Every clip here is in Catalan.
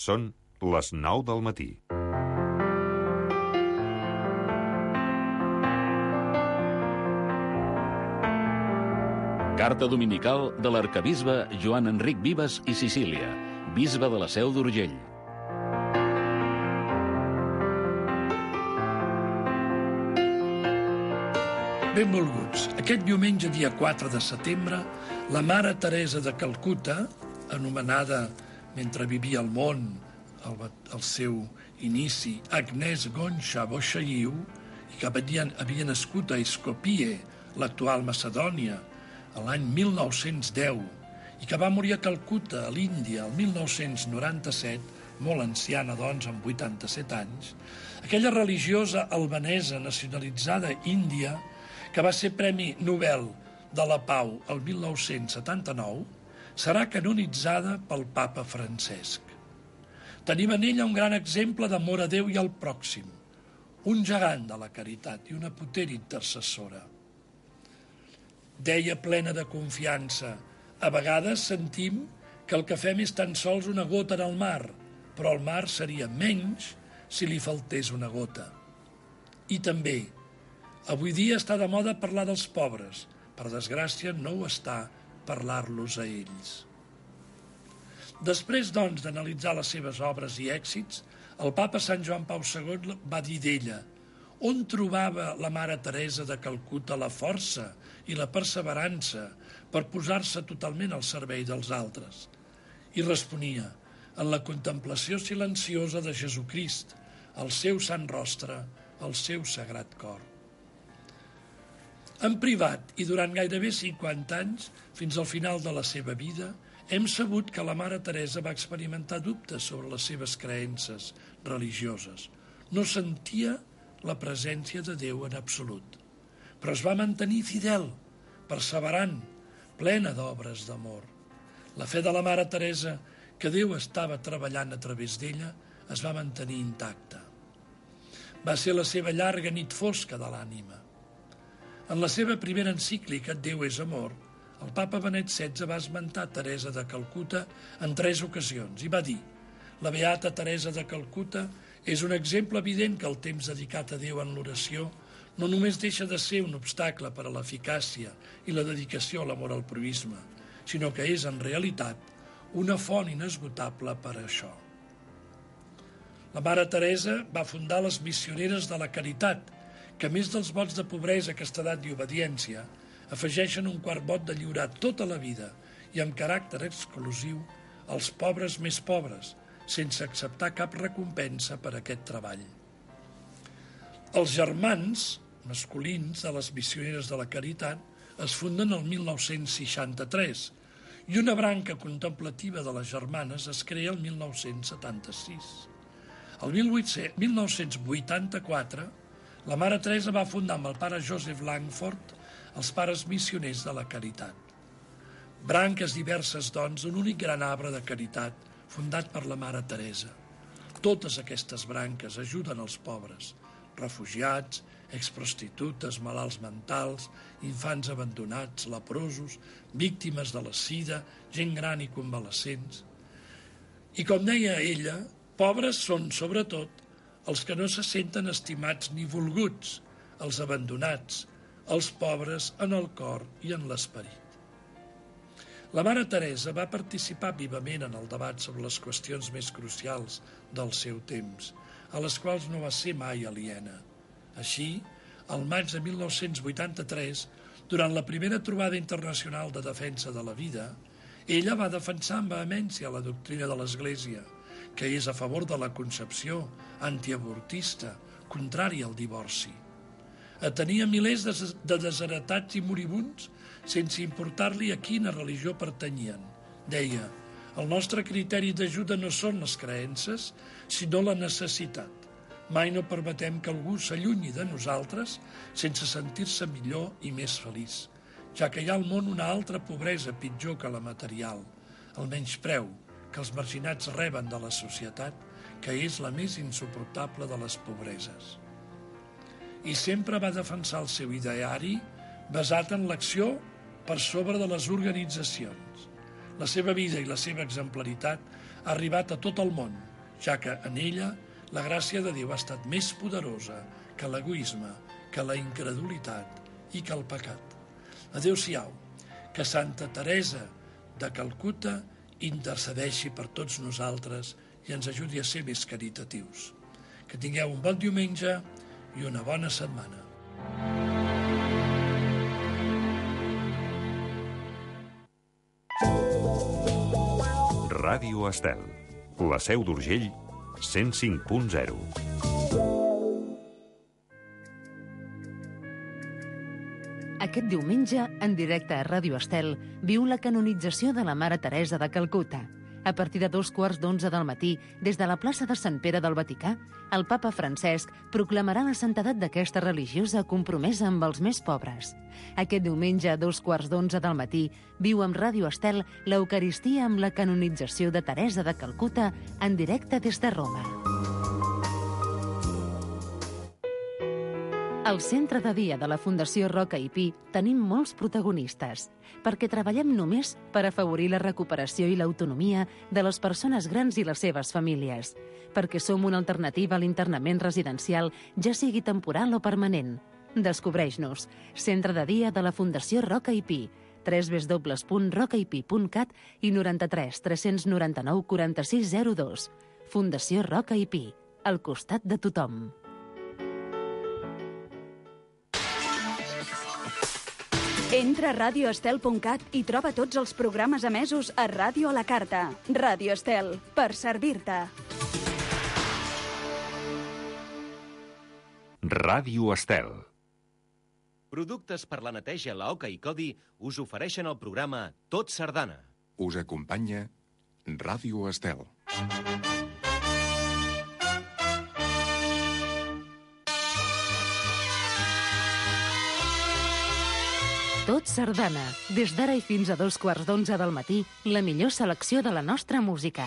Són les 9 del matí. Carta dominical de l'arquebisbe Joan Enric Vives i Sicília, bisbe de la Seu d'Urgell. Benvolguts. Aquest diumenge, dia 4 de setembre, la Mare Teresa de Calcuta, anomenada, mentre vivia al món, al seu inici, Agnès Gonxa Boixalliu, i que havia nascut a Skopje, l'actual Macedònia, l'any 1910, i que va morir a Calcuta, a l'Índia, el 1997, molt anciana, doncs, amb 87 anys, aquella religiosa albanesa nacionalitzada índia, que va ser Premi Nobel de la Pau el 1979, serà canonitzada pel papa Francesc. Tenim en ella un gran exemple d'amor a Déu i al pròxim, un gegant de la caritat i una potent intercessora. Deia plena de confiança: a vegades sentim que el que fem és tan sols una gota en el mar, però el mar seria menys si li faltés una gota. I també, avui dia està de moda parlar dels pobres. Per desgràcia, no ho està parlar-los a ells. Després, doncs, d'analitzar les seves obres i èxits, el papa Sant Joan Pau II va dir d'ella: on trobava la Mare Teresa de Calcuta la força i la perseverança per posar-se totalment al servei dels altres? I responia: en la contemplació silenciosa de Jesucrist, el seu sant rostre, el seu sagrat cor. En privat i durant gairebé 50 anys, fins al final de la seva vida, hem sabut que la Mare Teresa va experimentar dubtes sobre les seves creences religioses. No sentia la presència de Déu en absolut, però es va mantenir fidel, perseverant, plena d'obres d'amor. La fe de la Mare Teresa, que Déu estava treballant a través d'ella, es va mantenir intacta. Va ser la seva llarga nit fosca de l'ànima. En la seva primera encíclica, Déu és amor, el papa Benet XVI va esmentar Teresa de Calcuta en 3 ocasions i va dir: la beata Teresa de Calcuta és un exemple evident que el temps dedicat a Déu en l'oració no només deixa de ser un obstacle per a l'eficàcia i la dedicació a l'amor al proïsme, sinó que és, en realitat, una font inesgotable per a això. La Mare Teresa va fundar les Missioneres de la Caritat, que a més dels vots de pobresa, castedat i obediència, afegeixen un quart vot de lliurar tota la vida i amb caràcter exclusiu als pobres més pobres, sense acceptar cap recompensa per aquest treball. Els germans masculins de les Missioneres de la Caritat es funden el 1963 i una branca contemplativa de les germanes es crea el 1976. El 1984, la Mare Teresa va fundar amb el pare Joseph Langford els Pares Missioners de la Caritat. Branques diverses, doncs, d'un únic gran arbre de caritat fundat per la Mare Teresa. Totes aquestes branques ajuden els pobres, refugiats, exprostitutes, malalts mentals, infants abandonats, leprosos, víctimes de la sida, gent gran i convalescents. I com deia ella, pobres són, sobretot, els que no se senten estimats ni volguts, els abandonats, els pobres en el cor i en l'esperit. La Mare Teresa va participar vivament en el debat sobre les qüestions més crucials del seu temps, a les quals no va ser mai aliena. Així, al maig de 1983, durant la primera trobada internacional de defensa de la vida, ella va defensar amb vehemència la doctrina de l'Església, que és a favor de la concepció antiavortista, contrària al divorci. Atenia milers de desheretats i moribunds sense importar-li a quina religió pertanyien. Deia: el nostre criteri d'ajuda no són les creences, sinó la necessitat. Mai no permetem que algú s'allunyi de nosaltres sense sentir-se millor i més feliç, ja que hi ha al món una altra pobresa pitjor que la material, el menyspreu que els marginats reben de la societat, que és la més insuportable de les pobreses. I sempre va defensar el seu ideari basat en l'acció per sobre de les organitzacions. La seva vida i la seva exemplaritat ha arribat a tot el món ja que en ella la gràcia de Déu ha estat més poderosa que l'egoisme, que la incredulitat i que el pecat. Adéu-siau, que Santa Teresa de Calcuta intercedeixi per tots nosaltres i ens ajudi a ser més caritatius. Que tingueu un bon diumenge i una bona setmana. Ràdio Estel, la Seu d'Urgell, 105.0. Aquest diumenge, en directe a Ràdio Estel, viu la canonització de la Mare Teresa de Calcuta. A partir de 2:15 del matí, des de la plaça de Sant Pere del Vaticà, el papa Francesc proclamarà la santedat d'aquesta religiosa compromesa amb els més pobres. Aquest diumenge, a 2:15 del matí, viu amb Ràdio Estel l'Eucaristia amb la canonització de Teresa de Calcuta en directe des de Roma. Al centre de dia de la Fundació Roca i Pi tenim molts protagonistes, perquè treballem només per afavorir la recuperació i l'autonomia de les persones grans i les seves famílies, perquè som una alternativa a l'internament residencial, ja sigui temporal o permanent. Descobreix-nos. Centre de dia de la Fundació Roca i Pi, www.rocaipi.cat i 93 399 4602. Fundació Roca i Pi, al costat de tothom. Entra a radioestel.cat i troba tots els programes emesos a Ràdio a la Carta. Ràdio Estel, per servir-te. Ràdio Estel. Productes per la neteja Laoca i Codi us ofereixen el programa Tot Sardana. Us acompanya Ràdio Estel. Tot Sardana. Des d'ara i fins a 2:15 del matí, la millor selecció de la nostra música.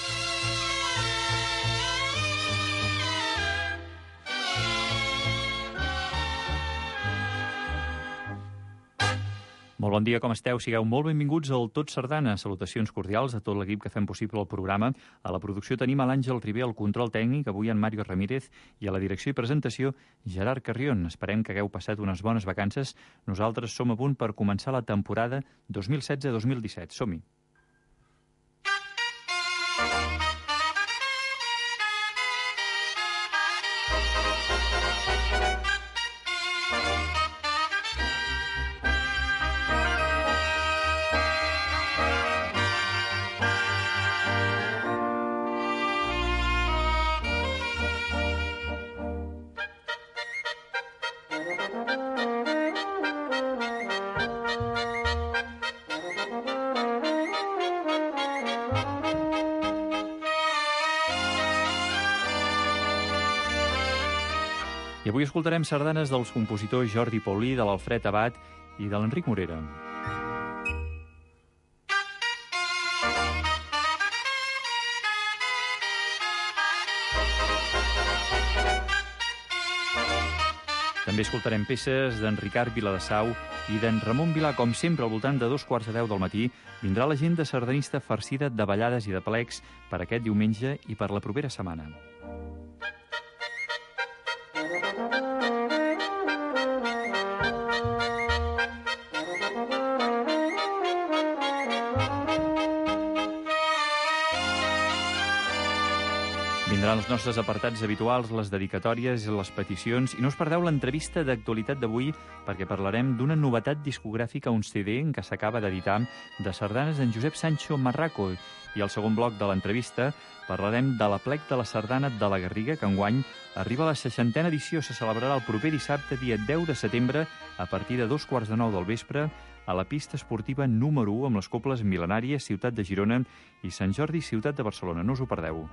Molt bon dia, com esteu? Sigueu molt benvinguts al Tot Sardana. Salutacions cordials a tot l'equip que fem possible el programa. A la producció tenim a l'Àngel Ribé, al control tècnic, avui en Mario Ramírez, i a la direcció i presentació, Gerard Carrion. Esperem que hagueu passat unes bones vacances. Nosaltres som a punt per començar la temporada 2016-2017. Som-hi! I avui escoltarem sardanes dels compositors Jordi Paulí, de l'Alfred Abat i de l'Enric Morera. També escoltarem peces d'en Ricard Viladesau i d'en Ramon Vilà. Com sempre, al voltant de 2:15 del matí, vindrà l'agenda sardanista farcida de ballades i de plecs per aquest diumenge i per la propera setmana. Vindran els nostres apartats habituals, les dedicatòries i les peticions, i no us perdeu l'entrevista d'actualitat d'avui, perquè parlarem d'una novetat discogràfica, un CD en què s'acaba d'editar, de sardanes d'en Josep Sancho Marraco. I al segon bloc de l'entrevista parlarem de l'Aplec de la Sardana de la Garriga, que enguany arriba a la 60a edició. Se celebrarà el proper dissabte, dia 10 de setembre, a partir de 2:15 del vespre, a la pista esportiva número 1 amb les cobles mil·lenàries Ciutat de Girona i Sant Jordi, Ciutat de Barcelona. No us ho perdeu.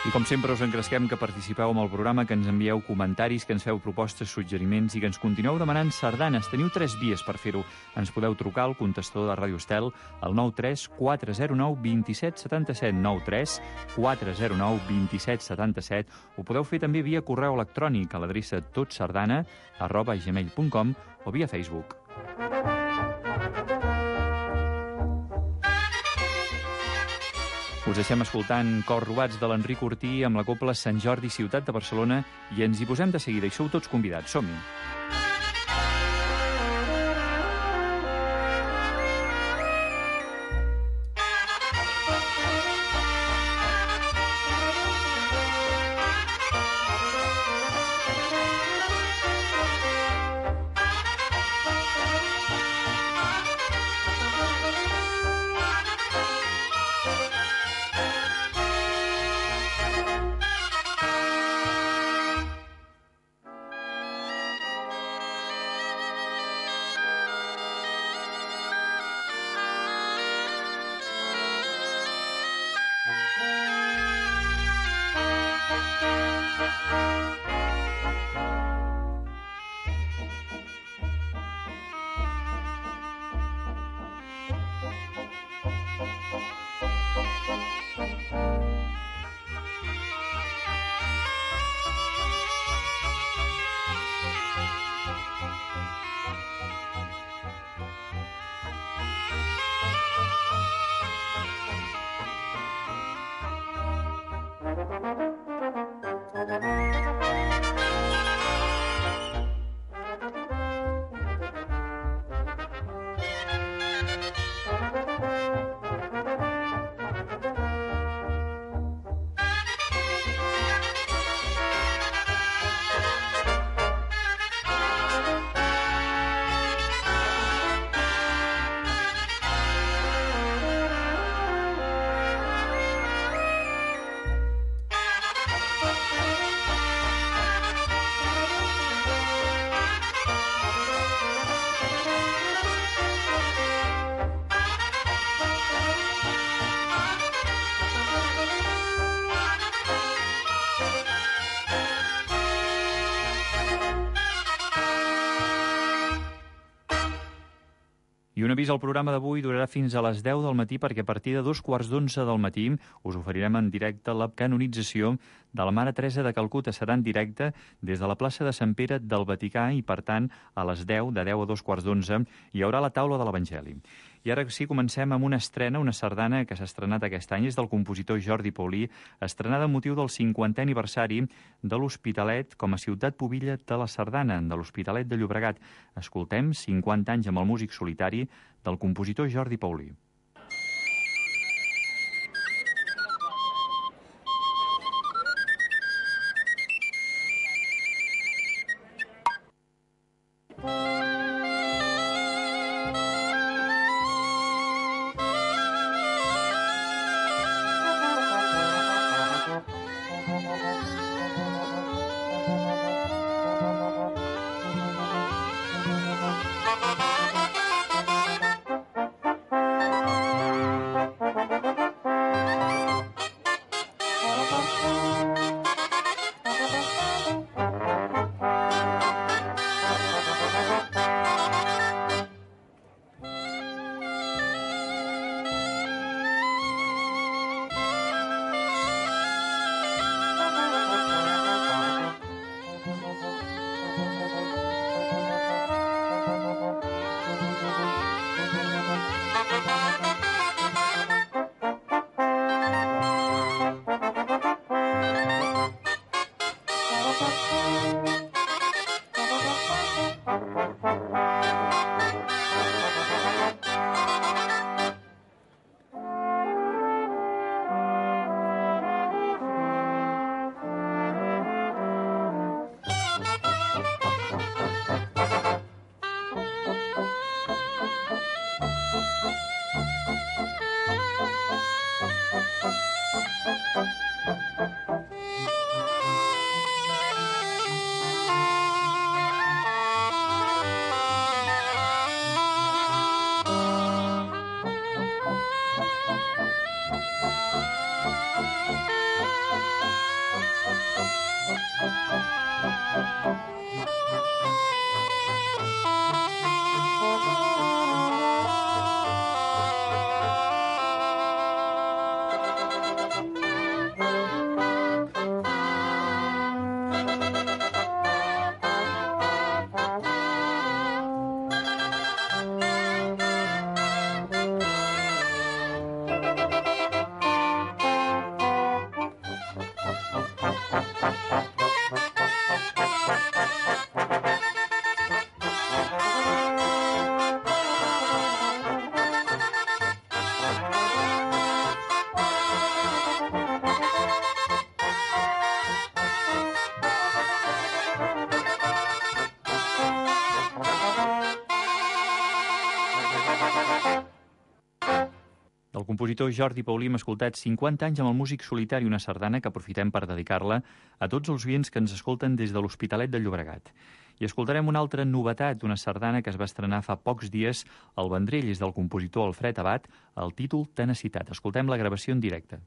I com sempre us engresquem que participeu amb el programa, que ens envieu comentaris, que ens feu propostes, suggeriments i que ens continueu demanant sardanes. Teniu 3 vies per fer-ho. Ens podeu trucar al contestador de Ràdio Estel al 93 409 27 77, 93 409 27 77. Ho podeu fer també via correu electrònic a l'adreça totsardana@gmail.com o via Facebook. Us deixem escoltant Cors robats de l'Enric Ortí amb la cobla Sant Jordi, ciutat de Barcelona, i ens hi posem de seguida, i sou tots convidats. Som-hi! I un avís al programa d'avui durarà fins a les 10 del matí perquè a partir de 2:15 del matí us oferirem en directe la canonització de la Mare Teresa de Calcuta. Serà en directe des de la plaça de Sant Pere del Vaticà i, per tant, a les 10, de 10 a 2:15, hi haurà la taula de l'Evangeli. I ara sí, comencem amb una estrena, una sardana que s'ha estrenat aquest any, és del compositor Jordi Paulí, estrenada amb motiu del 50è aniversari de l'Hospitalet com a ciutat pubilla de la sardana, de l'Hospitalet de Llobregat. Escoltem 50 anys amb el músic solitari del compositor Jordi Paulí. Del compositor Jordi Paulí hem escoltat 50 anys amb el músic solitari, una sardana que aprofitem per dedicar-la a tots els oients que ens escolten des de l'Hospitalet de Llobregat. I escoltarem una altra novetat, una sardana que es va estrenar fa pocs dies al Vendrell, és del compositor Alfred Abat, el títol Tenacitat. Escoltem la gravació en directe.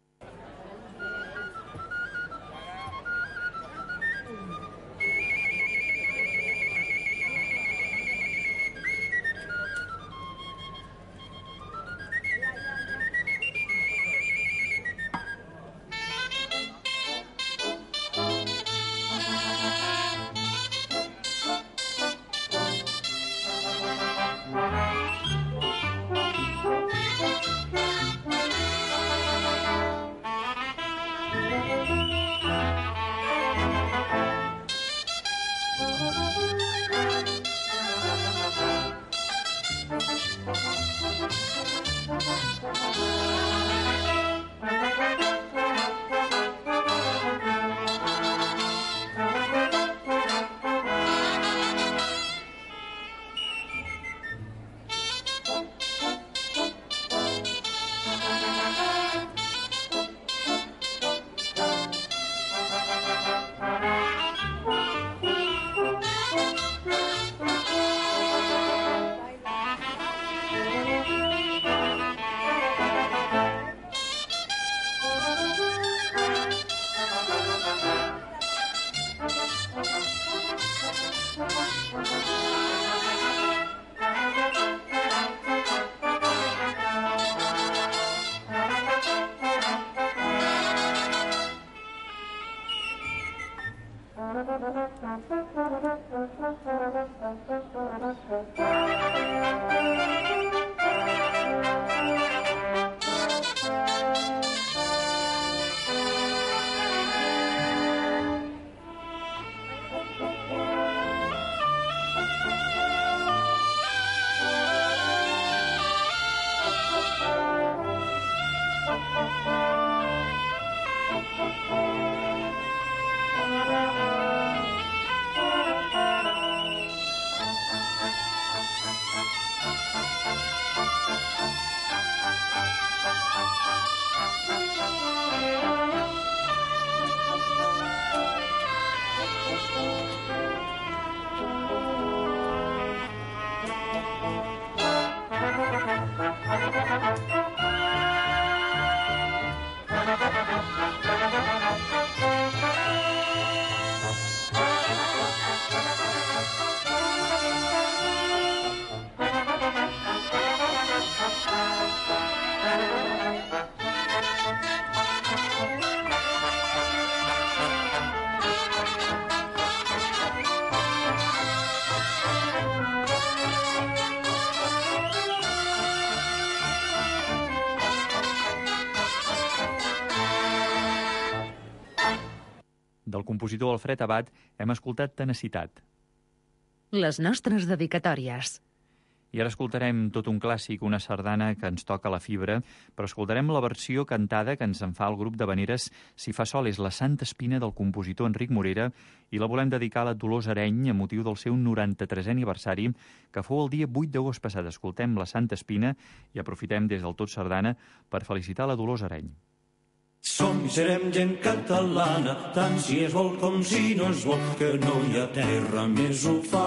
Del compositor Alfred Abat hem escoltat Tenacitat. Les nostres dedicatòries. I ara escoltarem tot un clàssic, una sardana que ens toca la fibra, però escoltarem la versió cantada que ens en fa el grup d'havaneres Si fa sol, és la Santa Espina del compositor Enric Morera, i la volem dedicar a la Dolors Areny a motiu del seu 93è aniversari, que fou el dia 8 d'agost passat. Escoltem la Santa Espina i aprofitem des del Tot Sardana per felicitar la Dolors Areny. Som i serem gent catalana, tant si es vol com si no es vol, que no hi ha terra més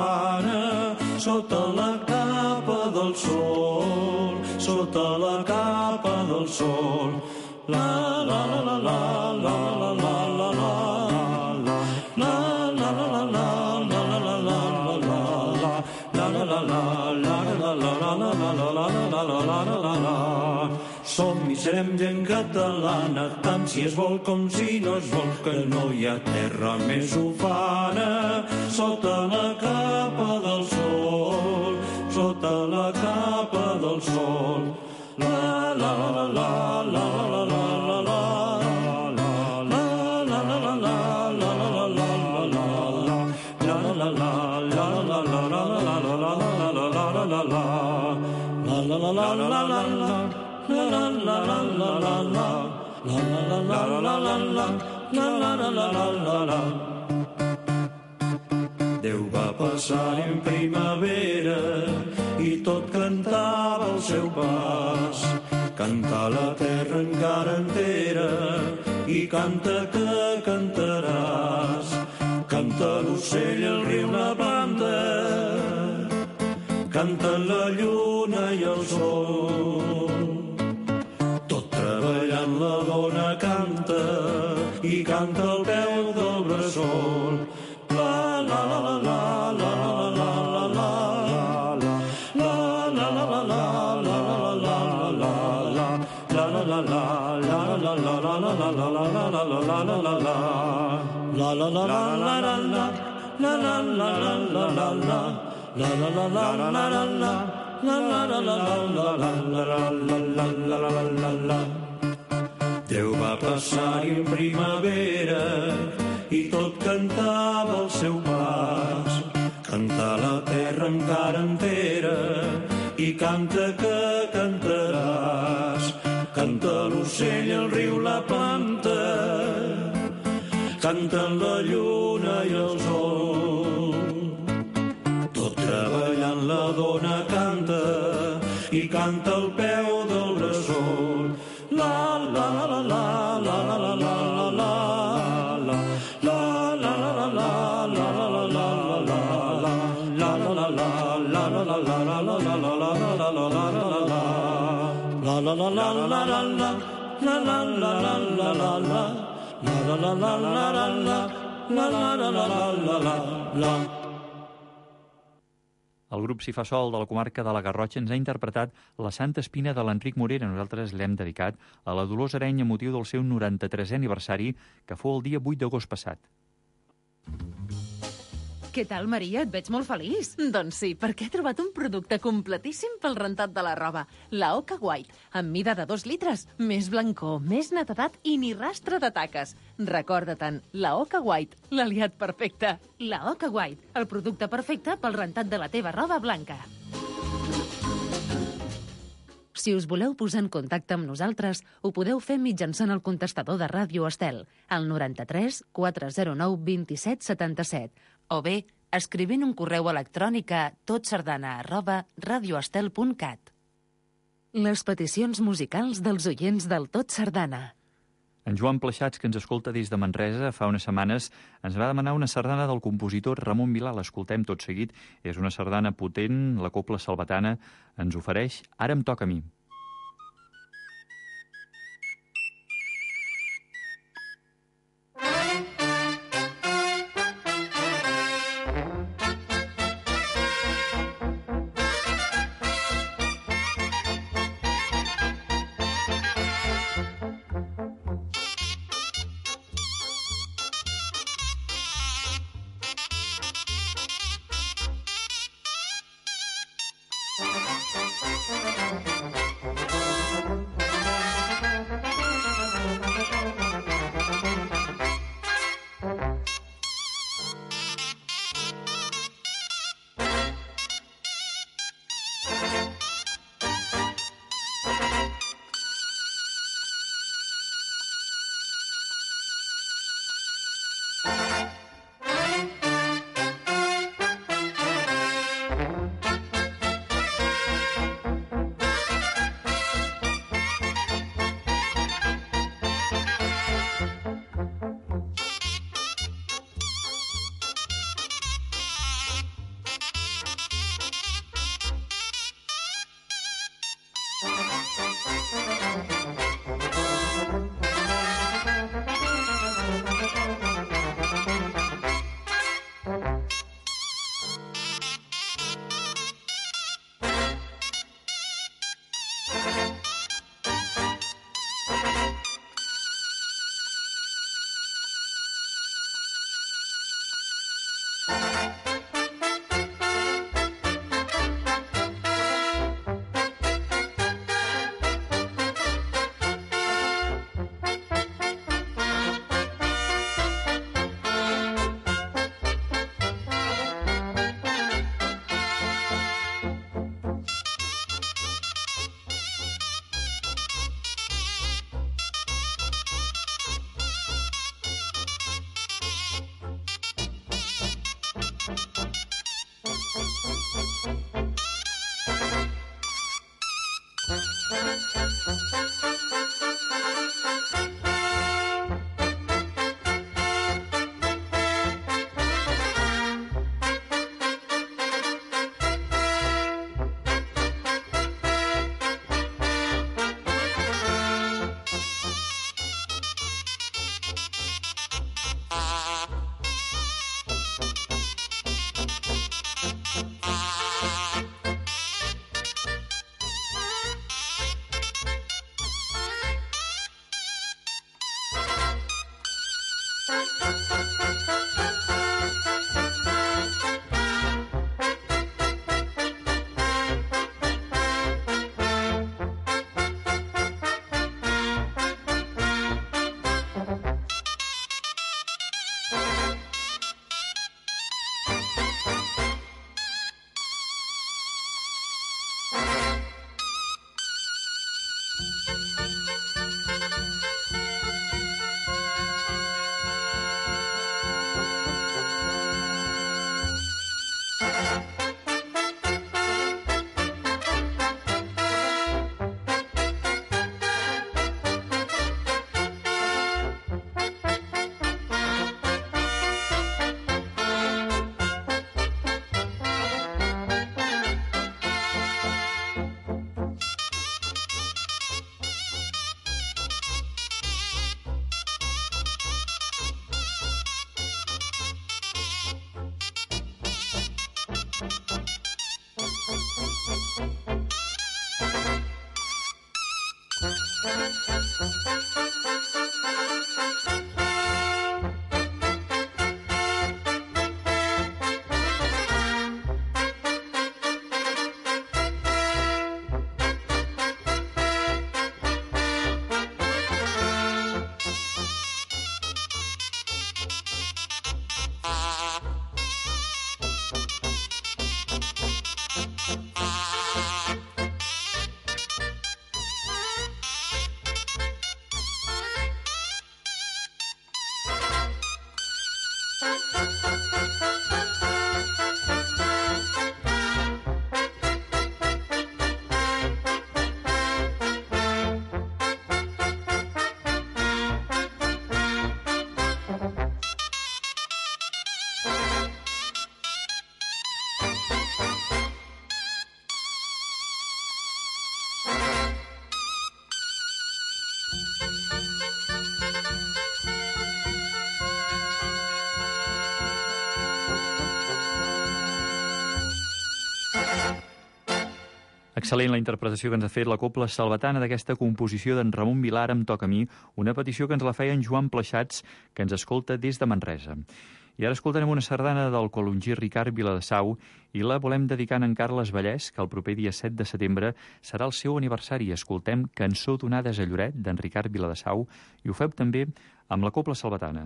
ufana sota la capa del sol, sota la capa del sol. La la la la la la la la la la la la la la la som i serem gent catalana, tant si es vol com si no es vol, que no hi ha terra més ufana sota la capa del sol, sota la capa del sol. La la la la la la la la la. Déu va passar en primavera i tot cantava al seu pas. canta la terra encara entera i canta que cantaràs. Canta l'ocell, el riu, la planta, canta la lluna i el sol. Tot treballant la dona canta i canta al peu del bressol. La la la la la la la la la la la la la la la Déu va passar-hi en primavera i tot cantava al seu pas. Canta la terra encara entera i canta que cantaràs. Canta l'ocell, el riu, la planta, canten la lluna i el sol. Tot treballant la dona canta i canta al peu del bressol. La la la la la la la la la la la la la la El grup Si fa sol de la comarca de la Garrotxa ens ha interpretat La Santa Espina de l'Enric Morera. Nosaltres l'hem dedicat a la Dolors Areny a motiu del seu 93è aniversari, que fou el dia 8 d'agost passat. Què tal, Maria? Et veig molt feliç. Doncs sí, perquè he trobat un producte completíssim pel rentat de la roba. La Oca White, amb mida de 2 litres, més blancor, més netedat i ni rastre de taques. Recorda-te'n, la Oca White, l'aliat perfecte. La Oca White, el producte perfecte pel rentat de la teva roba blanca. Si us voleu posar en contacte amb nosaltres, ho podeu fer mitjançant el contestador de Ràdio Estel, al 93 409 27 77, o bé escrivint un correu electrònic a totsardana@radioestel.cat. Les peticions musicals dels oients del Tot Sardana. En Joan Pleixats, que ens escolta des de Manresa, fa unes setmanes ens va demanar una sardana del compositor Ramon Milà. L'escoltem tot seguit. És una sardana potent, la cobla salvatana ens ofereix Ara em toca a mi. Excel·lent la interpretació que ens ha fet la Cobla Salvatana d'aquesta composició d'en Ramon Vilar amb Toca a mi, una petició que ens la feia en Joan Pleixats, que ens escolta des de Manresa. I ara escoltarem una sardana del colongí Ricard Viladesau i la volem dedicar a en Carles Vallès, que el proper dia 7 de setembre serà el seu aniversari. Escoltem Cançó d'onades a Lloret, d'en Ricard Viladesau, i ho feu també amb la Cobla Salvatana.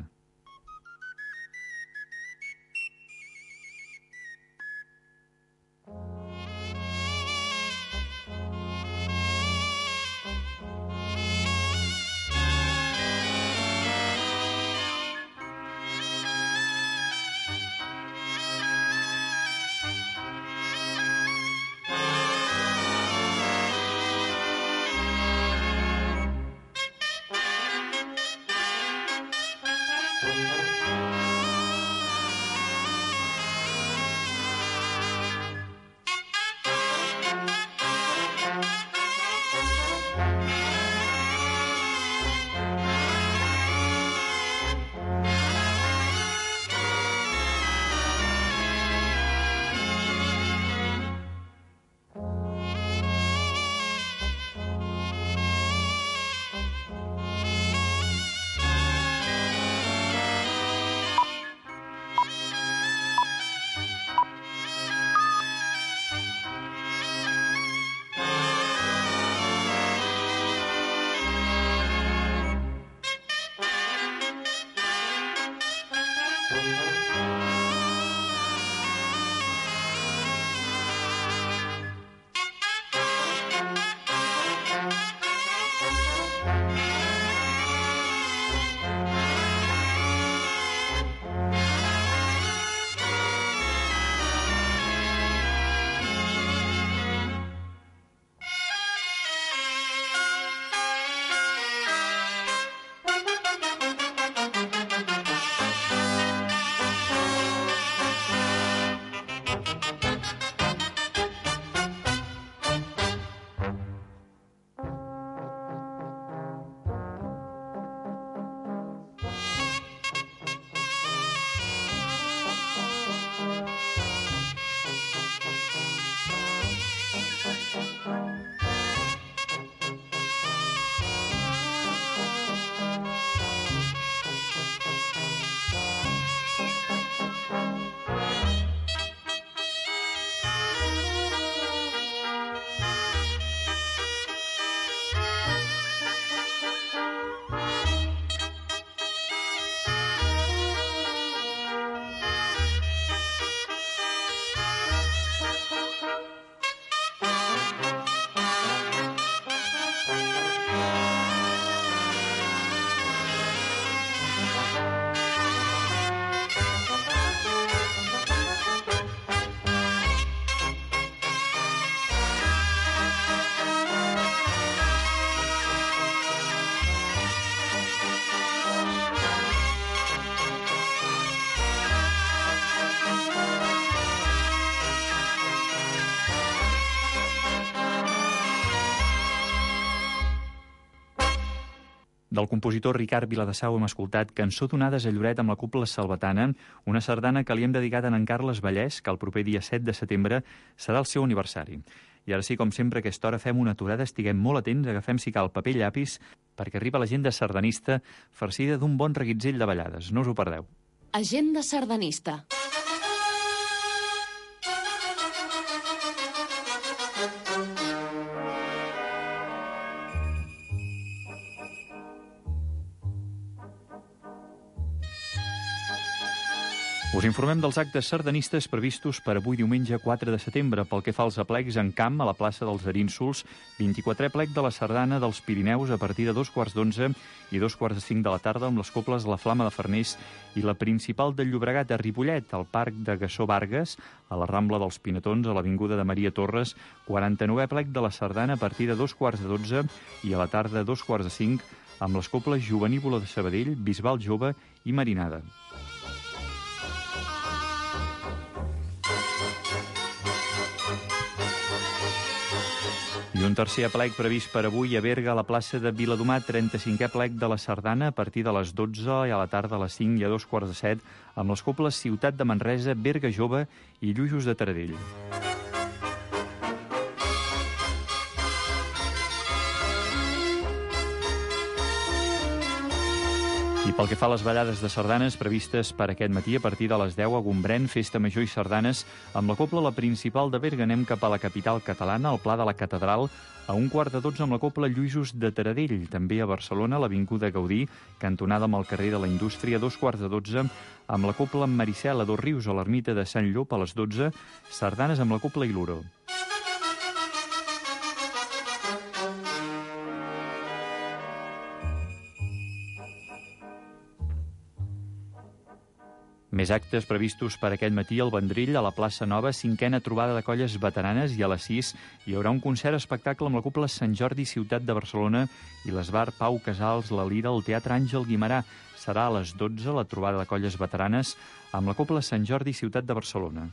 Del compositor Ricard Viladesau hem escoltat Cançó d'onades a Lloret amb la Cobla Salvatana, una sardana que li hem dedicat a en Carles Vallès, que el proper dia 7 de setembre serà el seu aniversari. I ara sí, com sempre, a aquesta hora fem una aturada, estiguem molt atents, agafem si cal paper i llapis, perquè arriba l'agenda sardanista farcida d'un bon reguitzell de ballades. No us ho perdeu. Agenda sardanista. Us informem dels actes sardanistes previstos per avui diumenge 4 de setembre. Pel que fa als aplecs en camp, a la plaça dels Arínsols, 24è plec de la sardana dels Pirineus a partir de 2:15 i 2:45 de la tarda amb les cobles La Flama de Farners i la principal del Llobregat a Ripollet, al Parc de Gassó Vargas, a la Rambla dels Pinatons, a l'Avinguda de Maria Torres, 49è plec de la sardana a partir de 2:15 i a la tarda 2:45 amb les cobles Jovenívola de Sabadell, Bisbal Jove i Marinada. I un tercer aplec previst per avui a Berga, a la plaça de Viladomat, 35è plec de la sardana a partir de les 12 i a la tarda a les 5 i a 2:15 amb les cobles Ciutat de Manresa, Berga Jove i Lluïsos de Taradell. I pel que fa a les ballades de sardanes previstes per aquest matí, a partir de les 10 a Gombrèn, Festa Major i Sardanes, amb la Cobla La Principal de Berga anem cap a la capital catalana, al Pla de la Catedral, a 11:45 amb la Cobla Lluïsos de Taradell. També a Barcelona, a l'Avinguda Gaudí, cantonada amb el carrer de la Indústria, a 11:45, amb la Cobla Maricel a Dosrius, a l'Ermita de Sant Llop, a les 12, sardanes amb la Cobla Iluro. Més actes previstos per aquest matí al Vendrell, a la plaça Nova, 5a trobada de colles veteranes, i a les 6 hi haurà un concert-espectacle amb la Cobla Sant Jordi Ciutat de Barcelona i l'Esbar Pau Casals, la Lira, al Teatre Àngel Guimerà. Serà a les 12 la trobada de colles veteranes amb la Cobla Sant Jordi Ciutat de Barcelona.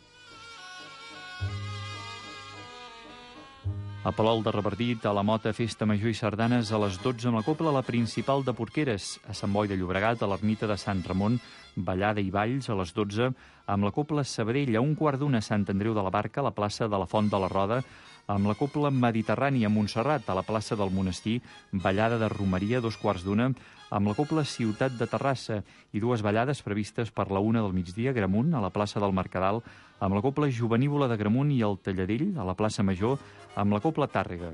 A Palol de Revardit, a la Mota, Festa Major i Sardanes a les 12 amb la Cobla La Principal de Porqueres. A Sant Boi de Llobregat, a l'Ermita de Sant Ramon, ballada i balls a les 12 amb la Cobla Sabadell. A 1:15 a Sant Andreu de la Barca, a la plaça de la Font de la Roda, amb la Cobla Mediterrània a Montserrat, a la plaça del Monestir, ballada de romeria a 2:15 amb la Cobla Ciutat de Terrassa, i dues ballades previstes per la 1 del migdia a Gramunt, a la plaça del Mercadal, amb la Cobla Jovenívola de Gramunt, i al Talladell, a la plaça Major, amb la Cobla Tàrrega.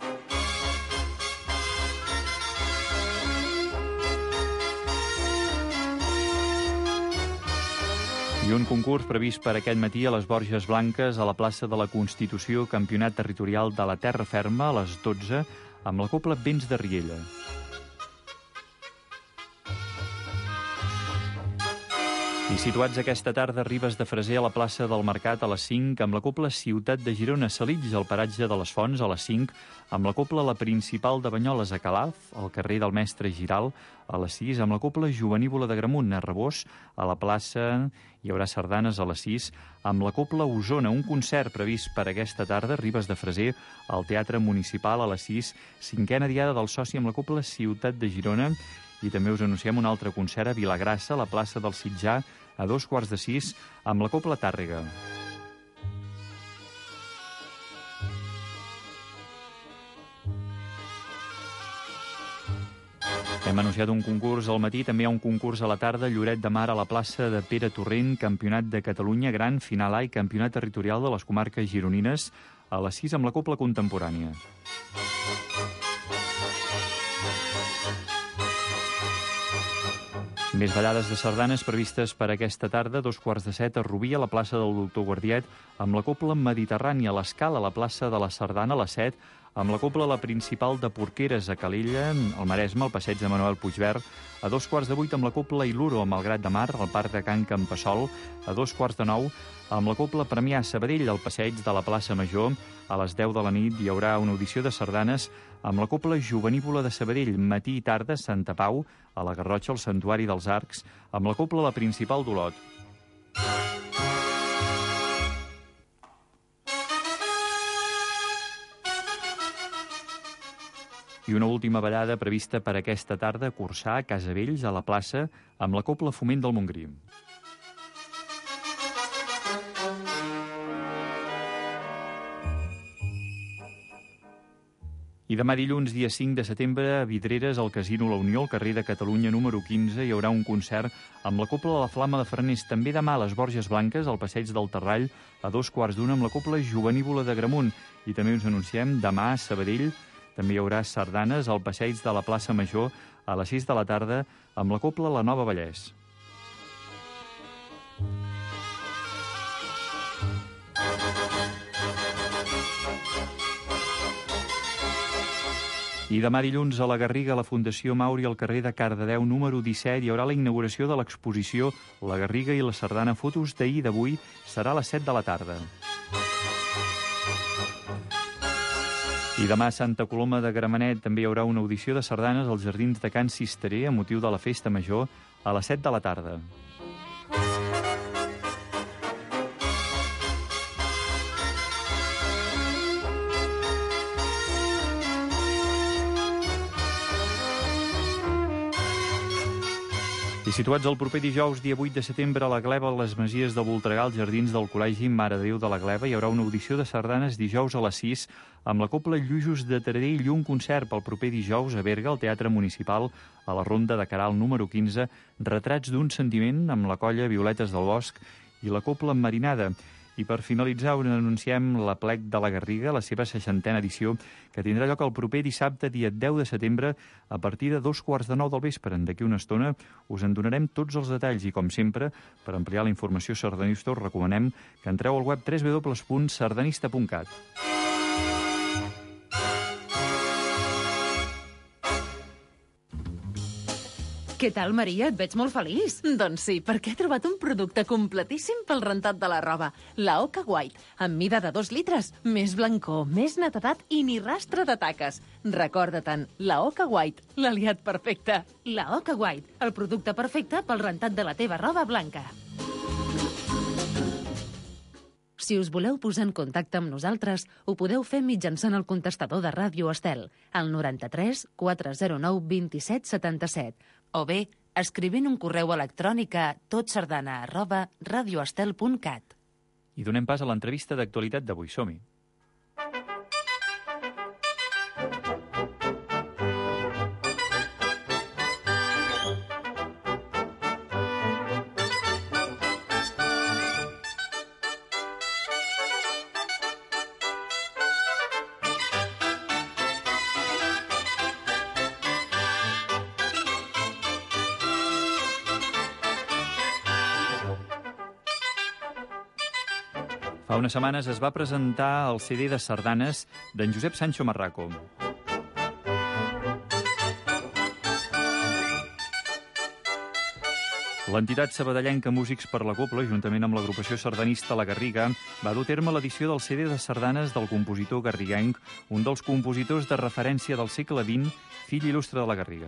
I un concurs previst per aquest matí a les Borges Blanques, a la plaça de la Constitució, Campionat Territorial de la Terra Ferma, a les 12, amb la Cobla Vents de Riella. I situats aquesta tarda a Ribes de Freser, a la plaça del Mercat, a les 5, amb la Cobla Ciutat de Girona, Salills, al paratge de les Fonts, a les 5, amb la Cobla La Principal de Banyoles, a Calaf, al carrer del Mestre Giral, a les 6, amb la Cobla Jovenívola de Gramunt, a Rebós, a la plaça hi haurà sardanes a les 6, amb la Cobla Osona, un concert previst per aquesta tarda a Ribes de Freser, al Teatre Municipal, a les 6, 5a diada del soci amb la Cobla Ciutat de Girona, i també us anunciem un altre concert a Vilagrassa, a la plaça del Sitjar, a 5:15, amb la Cobla Tàrrega. Hem anunciat un concurs al matí, també hi ha un concurs a la tarda, Lloret de Mar a la plaça de Pere Torrent, Campionat de Catalunya, Gran, Final A i Campionat Territorial de les comarques gironines, a les 6 amb la Cobla Contemporània. Més ballades de sardanes previstes per aquesta tarda, 6:15 a Rubí, a la plaça del Doctor Guardiet, amb la Cobla Mediterrània, a l'Escala, a la plaça de la Sardana, a les 7, amb la Cobla La Principal de Porqueres, a Calella, al Maresme, al passeig de Manuel Puigvert, a 7:15 amb la Cobla Iluro, a Malgrat de Mar, al Parc de Can Campassol, a 8:45 amb la Cobla Premià, a Sabadell, al passeig de la plaça Major. A les 10 de la nit hi haurà una audició de sardanes amb la Cobla Jovenívola de Sabadell, matí i tarda, a Santa Pau, a la Garrotxa, al Santuari dels Arcs, amb la Cobla La Principal d'Olot. I una última ballada prevista per aquesta tarda a Corçà, a Casavells, a la plaça, amb la Cobla Foment del Montgrí. I demà dilluns, dia 5 de setembre, a Vidreres, al Casino La Unió, al carrer de Catalunya número 15, hi haurà un concert amb la Cobla de la Flama de Farners. També demà a les Borges Blanques, al passeig del Terrall, a 2:15 amb la Cobla Jovenívola de Gramunt. I també us anunciem, demà a Sabadell, també hi haurà sardanes al passeig de la plaça Major a les 6 de la tarda amb la Cobla La Nova Vallès. I demà dilluns a la Garriga, a la Fundació Mauri, al carrer de Cardedeu número 17, hi haurà la inauguració de l'exposició La Garriga i la Sardana, fotos d'ahir i d'avui, serà a les 7 de la tarda. I demà a Santa Coloma de Gramenet també hi haurà una audició de sardanes als Jardins de Can Cisterer a motiu de la Festa Major a les 7 de la tarda. I situats el proper dijous, dia 8 de setembre, a la Gleva, a les Masies de Voltregà, als jardins del Col·legi Mare de Déu de la Gleva, hi haurà una audició de sardanes dijous a les 6 amb la Cobla Llujos de Taradell i un concert pel proper dijous a Berga, al Teatre Municipal, a la Ronda de Caral número 15, Retrats d'un sentiment amb la colla Violetes del Bosc i la Cobla Marinada. I per finalitzar, anunciem l'Aplec de la Garriga, la seva 60a edició, que tindrà lloc el proper dissabte, dia 10 de setembre, a partir de 2:15 del vespre. D'aquí una estona us en donarem tots els detalls i, com sempre, per ampliar la informació sardanista, us recomanem que entreu al web www.sardanista.cat. Què tal, Maria? Et veig molt feliç. Doncs sí, perquè he trobat un producte completíssim pel rentat de la roba. La Oca White, amb mida de 2 litres, més blancor, més netedat i ni rastre de taques. Recorda-te'n, la Oca White, l'aliat perfecte. La Oca White, el producte perfecte pel rentat de la teva roba blanca. Si us voleu posar en contacte amb nosaltres, ho podeu fer mitjançant el contestador de Ràdio Estel, al 93 409 27 77, o bé escrivint un correu electrònic a totsardana@radioestel.cat. I donem pas a l'entrevista d'actualitat d'avui. Som-hi. Fa unes setmanes es va presentar el CD de sardanes d'en Josep Sancho Marraco. L'entitat sabadellenca Músics per la Cobla, juntament amb l'agrupació sardanista La Garriga, va dur a terme l'edició del CD de sardanes del compositor garriguenc, un dels compositors de referència del segle XX, fill il·lustre de la Garriga.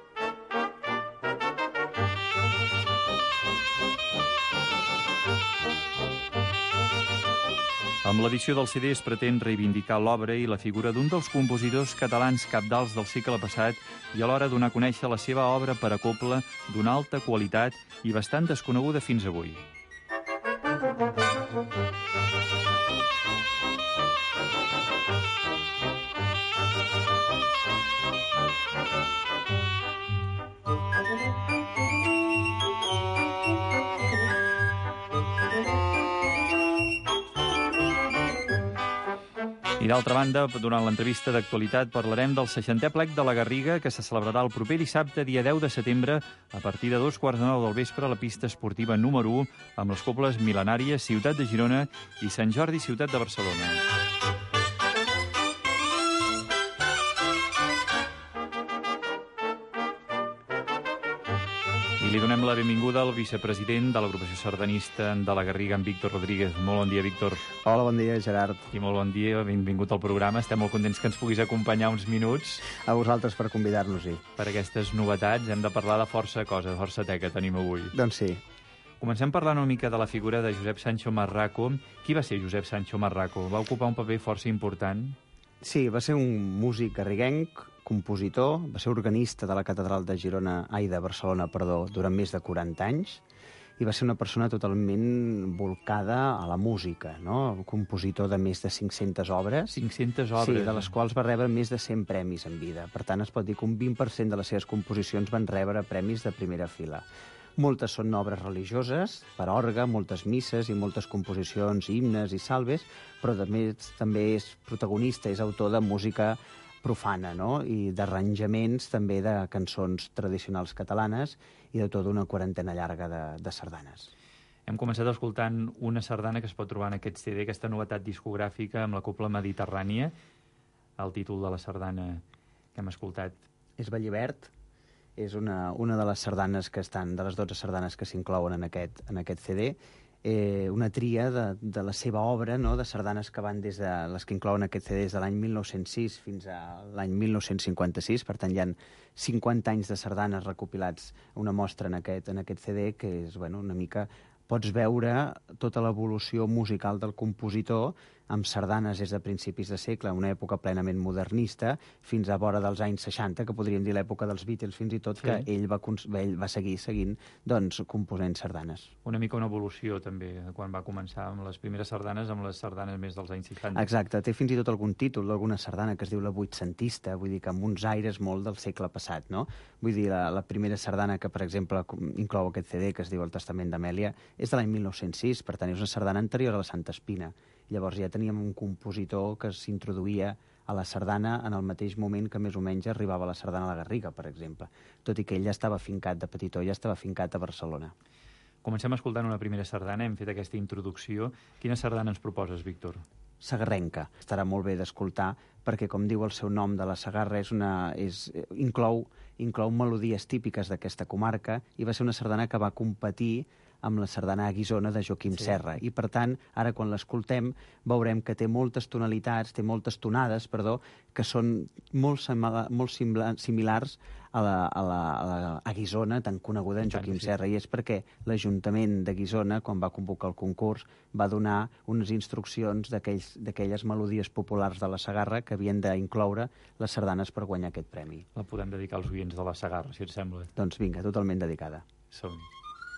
Amb l'edició del CD es pretén reivindicar l'obra i la figura d'un dels compositors catalans cabdals del segle passat i alhora donar a conèixer la seva obra per a cobla d'una alta qualitat i bastant desconeguda fins avui. I d'altra banda, durant l'entrevista d'actualitat parlarem del 60è plec de la Garriga que se celebrarà el proper dissabte, dia 10 de setembre, a partir de 2:15 del vespre a la pista esportiva número 1 amb les cobles mil·lenàries Ciutat de Girona i Sant Jordi Ciutat de Barcelona. I li donem la benvinguda al vicepresident de l'agrupació sardanista de la Garriga, en Víctor Rodríguez. Molt bon dia, Víctor. Hola, bon dia, Gerard. I molt bon dia, benvingut al programa. Estem molt contents que ens puguis acompanyar uns minuts. A vosaltres per convidar-nos-hi. Per aquestes novetats hem de parlar de força cosa, força teca tenim avui. Doncs sí. Comencem parlant una mica de la figura de Josep Sancho Marraco. Qui va ser Josep Sancho Marraco? Va ocupar un paper força important? Sí, va ser un músic garriguenc, compositor, va ser organista de la Catedral de Barcelona, durant més de 40 anys, i va ser una persona totalment volcada a la música, no? Compositor de més de 500 obres. 500 obres. Sí, de les quals va rebre més de 100 premis en vida. Per tant, es pot dir que un 20% de les seves composicions van rebre premis de primera fila. Moltes són obres religioses, per orgue, moltes misses i moltes composicions, himnes i salves, però també és protagonista, és autor de música profana, no? I d'arranjaments també de cançons tradicionals catalanes i de tota una quarantena llarga de sardanes. Hem començat escoltant una sardana que es pot trobar en aquest CD, aquesta novetat discogràfica amb la Cobla Mediterrània. El títol de la sardana que hem escoltat és Vallivert. És una de les sardanes que estan, de les 12 sardanes que s'inclouen en aquest CD, una tria de la seva obra, no?, de sardanes que van des de les que inclouen aquest CD des de l'any 1906 fins a l'any 1956, per tant hi ha 50 anys de sardanes recopilats, una mostra en aquest CD, que és, bueno, una mica... Pots veure tota l'evolució musical del compositor amb sardanes des de principis de segle, una època plenament modernista, fins a vora dels anys 60, que podríem dir l'època dels Beatles, fins i tot, que ell va seguint doncs, component sardanes. Una mica una evolució, també, quan va començar amb les primeres sardanes, amb les sardanes més dels anys 60. Exacte, té fins i tot algun títol d'alguna sardana que es diu la vuitcentista, vull dir que amb uns aires molt del segle passat, no? Vull dir, la primera sardana que, per exemple, inclou aquest CD, que es diu El Testament d'Amèlia, és de l'any 1906, per tant, és una sardana anterior a la Santa Espina. Llavors ja teníem un compositor que s'introduïa a la sardana en el mateix moment que més o menys arribava la sardana a la Garriga, per exemple, tot i que ell ja estava fincat de petitó, ja estava fincat a Barcelona. Comencem escoltant una primera sardana, hem fet aquesta introducció. Quina sardana ens proposes, Víctor? Sagarrenca. Estarà molt bé d'escoltar perquè, com diu el seu nom de la Sagarra, inclou melodies típiques d'aquesta comarca i va ser una sardana que va competir amb la sardana a Guissona de Joaquim Serra. I, per tant, ara quan l'escoltem veurem que té moltes tonalitats, té moltes tonades, que són molt similars a Guissona, tan coneguda en Joaquim Serra. I és perquè l'Ajuntament de Guissona, quan va convocar el concurs, va donar unes instruccions d'aquelles melodies populars de la Sagarra que havien d'incloure les sardanes per guanyar aquest premi. La podem dedicar als oients de la Sagarra, si et sembla. Doncs vinga, totalment dedicada. Som-hi.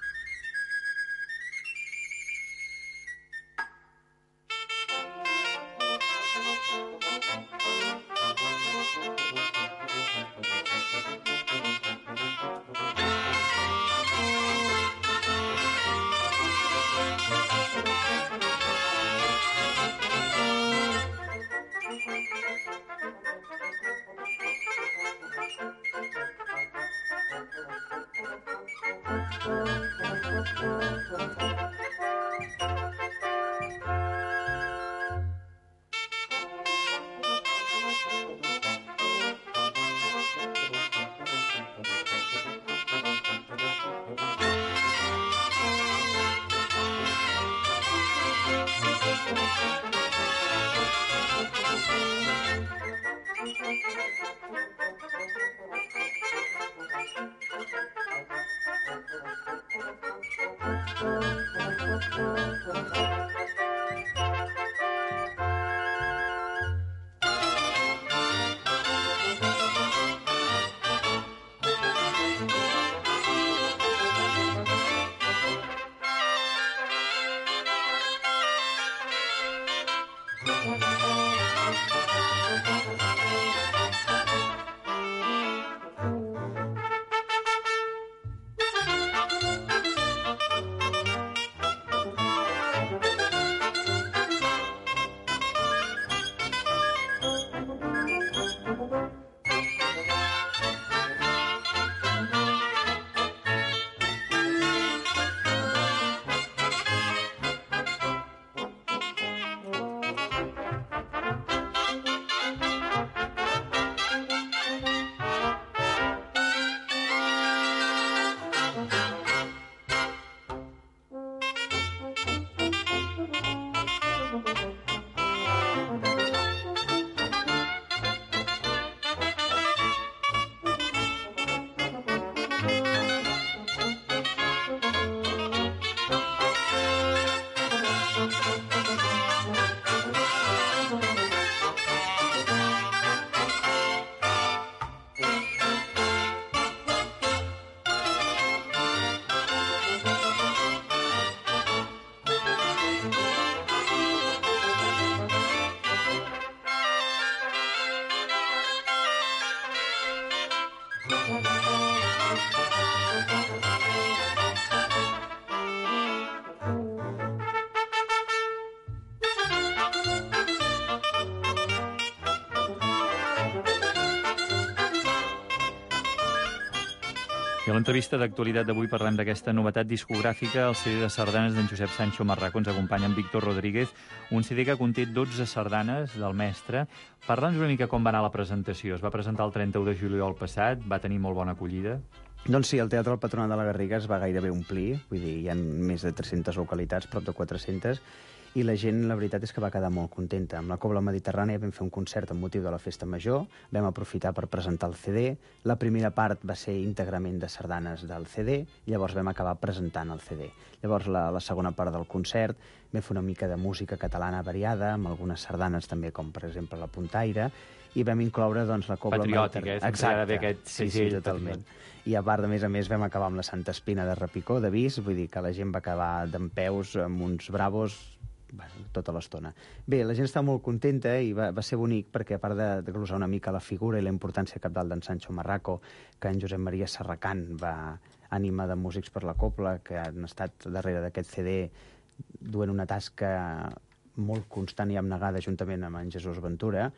I a l'entrevista d'actualitat d'avui parlem d'aquesta novetat discogràfica, el CD de sardanes d'en Josep Sancho Marraco. Ens acompanya en Víctor Rodríguez, un CD que conté 12 sardanes del mestre. Parla'ns una mica com va anar la presentació. Es va presentar el 31 de juliol passat, va tenir molt bona acollida. Doncs sí, el Teatre del Patronat de la Garriga es va gairebé omplir, vull dir, hi ha més de 300 localitats, prop de 400, i la gent, la veritat és que va quedar molt contenta. Amb la Cobla Mediterrània vam fer un concert amb motiu de la Festa Major, vam aprofitar per presentar el CD, la primera part va ser íntegrament de sardanes del CD, llavors vam acabar presentant el CD. Llavors la segona part del concert vam fer una mica de música catalana variada, amb algunes sardanes també, com per exemple la Puntaire, i vam incloure doncs, la cobla... Patriòtic, Exacte, aquest sí, totalment. I a part, a més, vam acabar amb la Santa Espina de Repicó, de Vis, vull dir que la gent va acabar dempeus amb uns bravos tota l'estona. Bé, la gent està molt contenta i va ser bonic perquè, a part de glosar una mica la figura i la importància cabdal d'en Sancho Marraco, que en Josep Maria Serracant va ànima de músics per la cobla, que han estat darrere d'aquest CD duent una tasca molt constant i abnegada juntament amb en Jesús Ventura,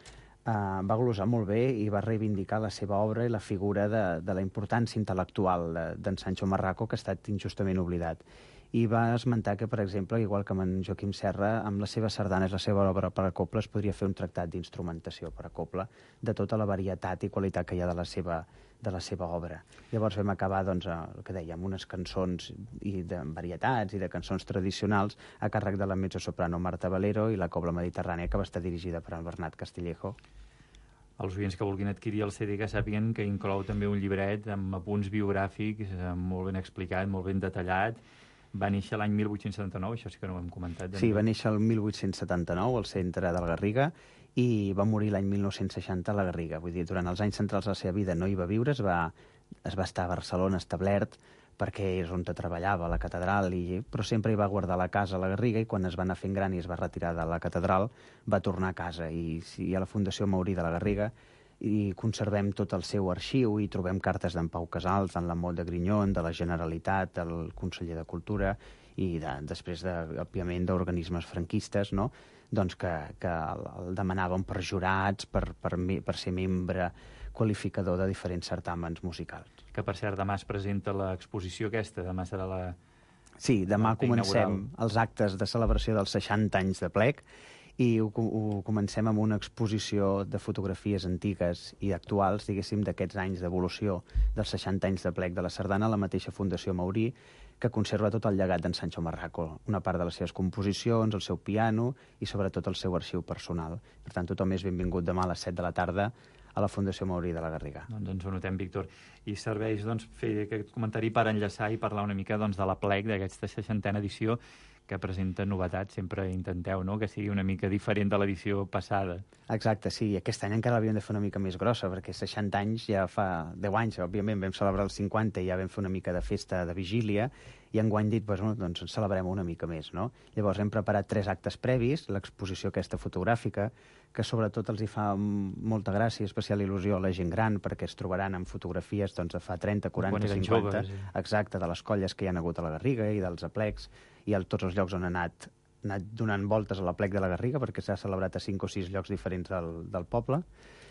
va glosar molt bé i va reivindicar la seva obra i la figura de la importància intel·lectual d'en Sancho Marraco, que ha estat injustament oblidat. I va esmentar que, per exemple, igual que amb en Joaquim Serra, amb les seves sardanes, la seva obra per a cobla, es podria fer un tractat d'instrumentació per a cobla de tota la varietat i qualitat que hi ha de la seva obra. Llavors vam acabar, doncs, el que dèiem, unes cançons de varietats i de cançons tradicionals a càrrec de la mezzosoprano Marta Valero i la cobla mediterrània, que va estar dirigida per en Bernat Castillejo. Els oients que vulguin adquirir el CD que sàpiguen que inclou també un llibret amb apunts biogràfics molt ben explicat, molt ben detallat. Va néixer l'any 1879, això sí que no ho hem comentat. Sí, va néixer el 1879 al centre del Garriga i va morir l'any 1960 a la Garriga. Vull dir, durant els anys centrals de la seva vida no hi va viure, es va estar a Barcelona establert perquè és on treballava, a la catedral, però sempre hi va guardar la casa a la Garriga i quan es va anar fent gran i es va retirar de la catedral va tornar a casa i a la Fundació Maurí de la Garriga i conservem tot el seu arxiu i trobem cartes d'en Pau Casals, d'en Lamot de Grignon, de la Generalitat, del conseller de Cultura i després, òbviament, d'organismes franquistes, no? Doncs que el demanaven per jurats, per ser membre qualificador de diferents certàmens musicals. Que, per cert, demà es presenta l'exposició aquesta, demà serà la... Sí, demà comencem els actes de celebració dels 60 anys de plec i ho comencem amb una exposició de fotografies antigues i actuals, diguéssim, d'aquests anys d'evolució dels 60 anys de plec de la sardana a la mateixa Fundació Maurí, que conserva tot el llegat d'en Sancho Marraco, una part de les seves composicions, el seu piano i sobretot el seu arxiu personal. Per tant, tothom és benvingut demà a les 7 de la tarda a la Fundació Maurí de la Garriga. Doncs ens ho notem, Víctor. I serveix fer aquest comentari per enllaçar i parlar una mica de la plec d'aquesta 60a edició que presenta novetats, sempre intenteu, no?, que sigui una mica diferent de l'edició passada. Exacte, sí, aquest any encara l'havíem de fer una mica més grossa, perquè 60 anys ja fa 10 anys, òbviament vam celebrar els 50 i ja vam fer una mica de festa de vigília, i enguany dit, doncs celebrem una mica més, no? Llavors hem preparat 3 actes previs, l'exposició aquesta fotogràfica, que sobretot els hi fa molta gràcia i especial il·lusió a la gent gran, perquè es trobaran amb fotografies doncs, de fa 30, 40, 50, joves, exacte, de les colles que hi ha hagut a la Garriga i dels aplecs, i a tots els llocs on ha anat donant voltes a l'aplec de la Garriga, perquè s'ha celebrat a 5 o 6 llocs diferents del poble.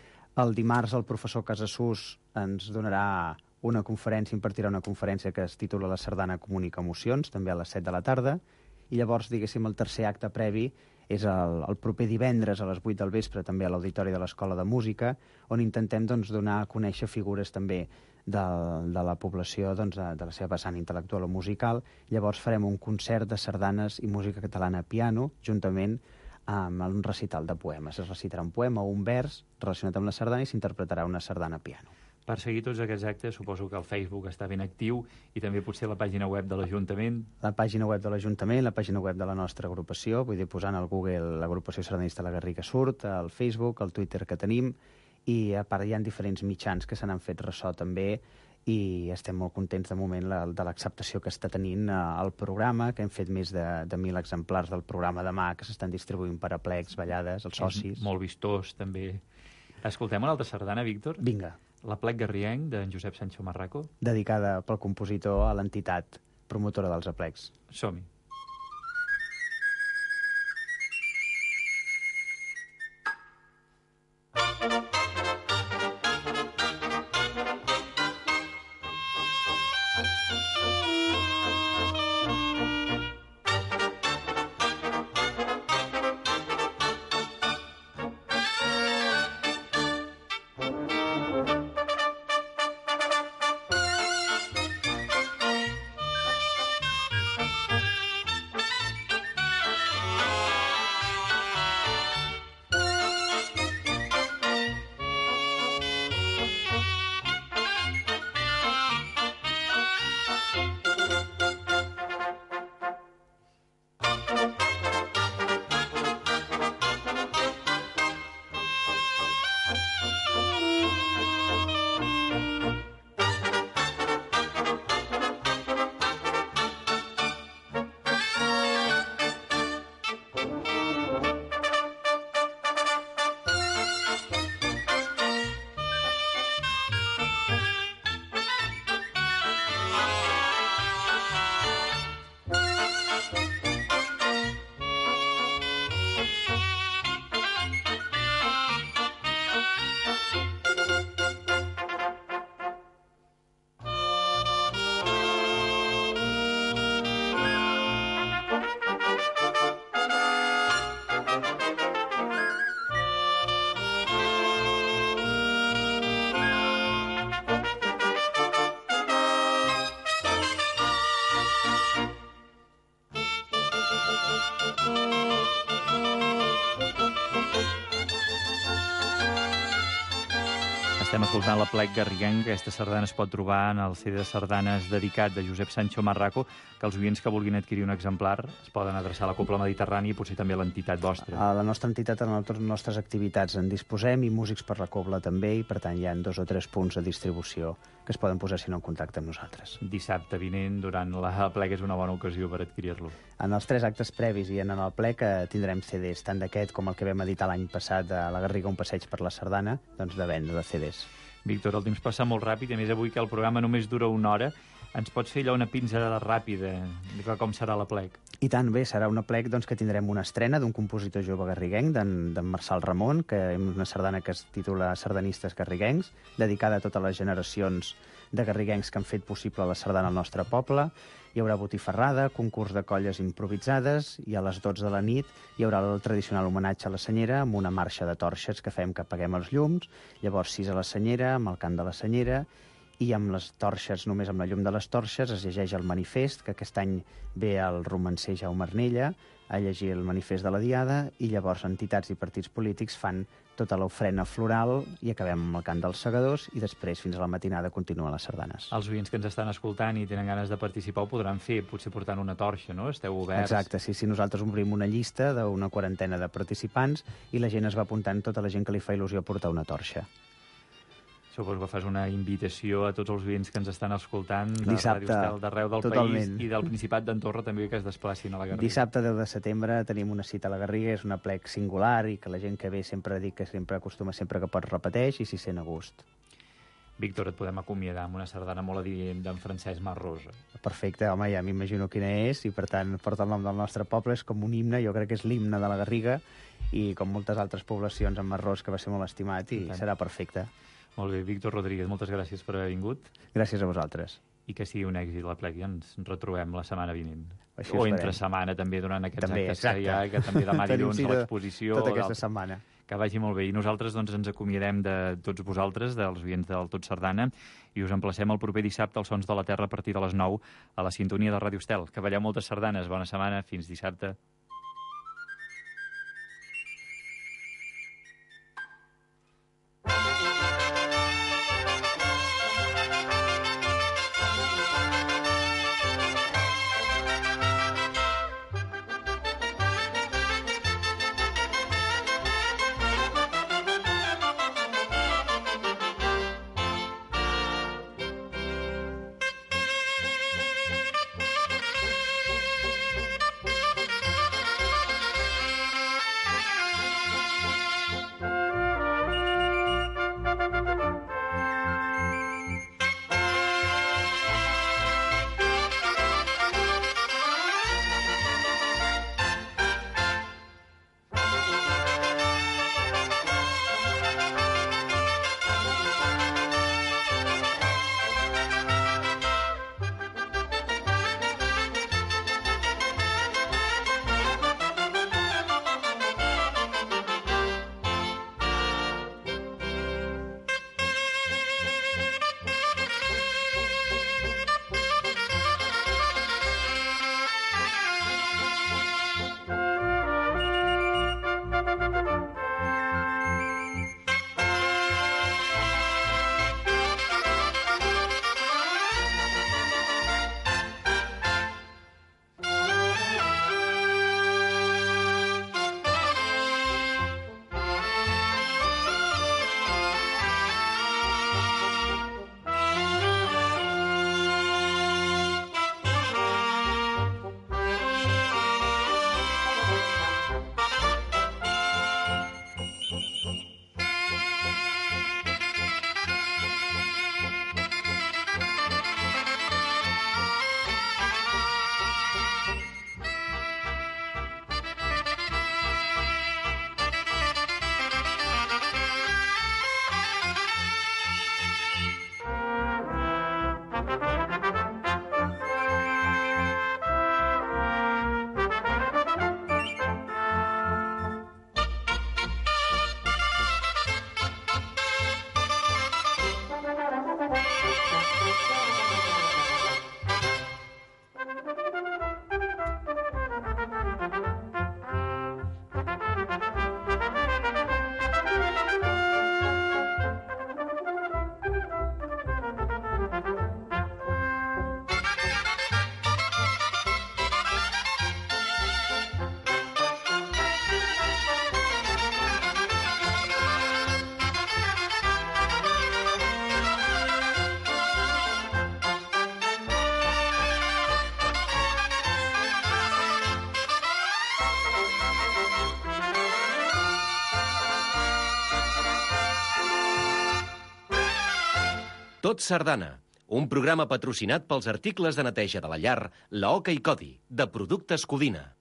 El dimarts el professor Casassús ens donarà una conferència, impartirà una conferència que es titula La sardana comunica emocions, també a les 7 de la tarda, i llavors, diguéssim, el tercer acte previ és el proper divendres a les 8 del vespre, també a l'Auditori de l'Escola de Música, on intentem doncs, donar a conèixer figures també de la població, doncs, de la seva vessant intel·lectual o musical. Llavors farem un concert de sardanes i música catalana a piano, juntament amb un recital de poemes. Es recitarà un poema o un vers relacionat amb la sardana i s'interpretarà una sardana a piano. Per seguir tots aquests actes, suposo que el Facebook està ben actiu i també potser la pàgina web de l'Ajuntament. La pàgina web de l'Ajuntament, la pàgina web de la nostra agrupació, vull dir, posant al Google l'agrupació sardanista La Garriga surt, el Facebook, el Twitter que tenim, i a part hi ha diferents mitjans que se n'han fet ressò també i estem molt contents de moment de l'acceptació que està tenint el programa, que hem fet més de 1.000 exemplars del programa demà que s'estan distribuint per aplecs, ballades, els socis. És molt vistós, també. Escoltem una altra sardana, Víctor? Vinga. L'aplec garrienc d'en Josep Sancho Marraco. Dedicada pel compositor a l'entitat promotora dels aplecs. Som-hi. Estem escoltant la plec garriguenca. Aquesta sardana es pot trobar en el CD de sardanes dedicat de Josep Sancho Marraco, que els oients que vulguin adquirir un exemplar es poden adreçar a la Cobla Mediterrània i potser també a l'entitat vostra. A la nostra entitat, en les nostres activitats en disposem, i Músics per la Cobla també, i per tant hi ha 2 o 3 punts de distribució que es poden posar, si no, en contacte amb nosaltres. Dissabte vinent, durant la plec, és una bona ocasió per adquirir-lo. En els 3 actes previs i en el plec tindrem CDs, tant d'aquest com el que vam editar l'any passat a la Garriga, un passeig per la sardana, doncs de venda de CDs. Víctor, el temps passa molt ràpid, i a més avui que el programa només dura 1 hora, ens pots fer allò una pinzellada ràpida de com serà la plec? I tant, bé, serà una plec doncs, que tindrem una estrena d'un compositor jove garriguenc, d'en Marçal Ramon, que és una sardana que es titula Sardanistes garriguencs, dedicada a totes les generacions de garriguencs que han fet possible la sardana al nostre poble. Hi haurà botifarrada, concurs de colles improvisades, i a les 12 de la nit hi haurà el tradicional homenatge a la senyera amb una marxa de torxes que fem que apaguem els llums, llavors 6 a la senyera, amb el cant de la senyera, i amb les torxes, només amb la llum de les torxes, es llegeix el manifest, que aquest any ve el romancer Jaume Arnella a llegir el manifest de la Diada, i llavors entitats i partits polítics fan tota l'ofrena floral i acabem amb el cant dels segadors, i després fins a la matinada continuen les sardanes. Els oients que ens estan escoltant i tenen ganes de participar ho podran fer, potser portant una torxa, no? Esteu oberts. Exacte, sí, nosaltres obrim una llista d'una 40 de participants i la gent es va apuntant, tota la gent que li fa il·lusió portar una torxa. Suposo que fas una invitació a tots els oients que ens estan escoltant de dissabte, Ràdio Estel d'arreu del totalment. país i del Principat d'Andorra també, que es desplacin a la Garriga. Dissabte 10 de setembre tenim una cita a la Garriga, és una plec singular i que la gent que ve sempre dic que sempre acostuma sempre que pot repeteix i s'hi sent a gust. Víctor, et podem acomiadar amb una sardana molt adient d'en Francesc Marrosa. Perfecte, home, ja m'imagino quina és i per tant porta el nom del nostre poble, és com un himne, jo crec que és l'himne de la Garriga i com moltes altres poblacions amb Marrós que va ser molt estimat i serà perfecte. Molt bé, Víctor Rodríguez, moltes gràcies per haver vingut. Gràcies a vosaltres. I que sigui un èxit la plec i ens retrobem la setmana vinent. Així o entre setmana també durant aquests també, actes exacte. que hi ha, que també demà dilluns a l'exposició. Tota aquesta setmana. Que vagi molt bé. I nosaltres doncs, ens acomiadem de tots vosaltres, dels oients del Tot Sardana, i us emplacem el proper dissabte als Sons de la Terra a partir de les 9 a la sintonia de Ràdio Estel. Que balleu moltes sardanes. Bona setmana. Fins dissabte. Tot Sardana, un programa patrocinat pels articles de neteja de la llar, la Oca i Codi, de Productes Codina.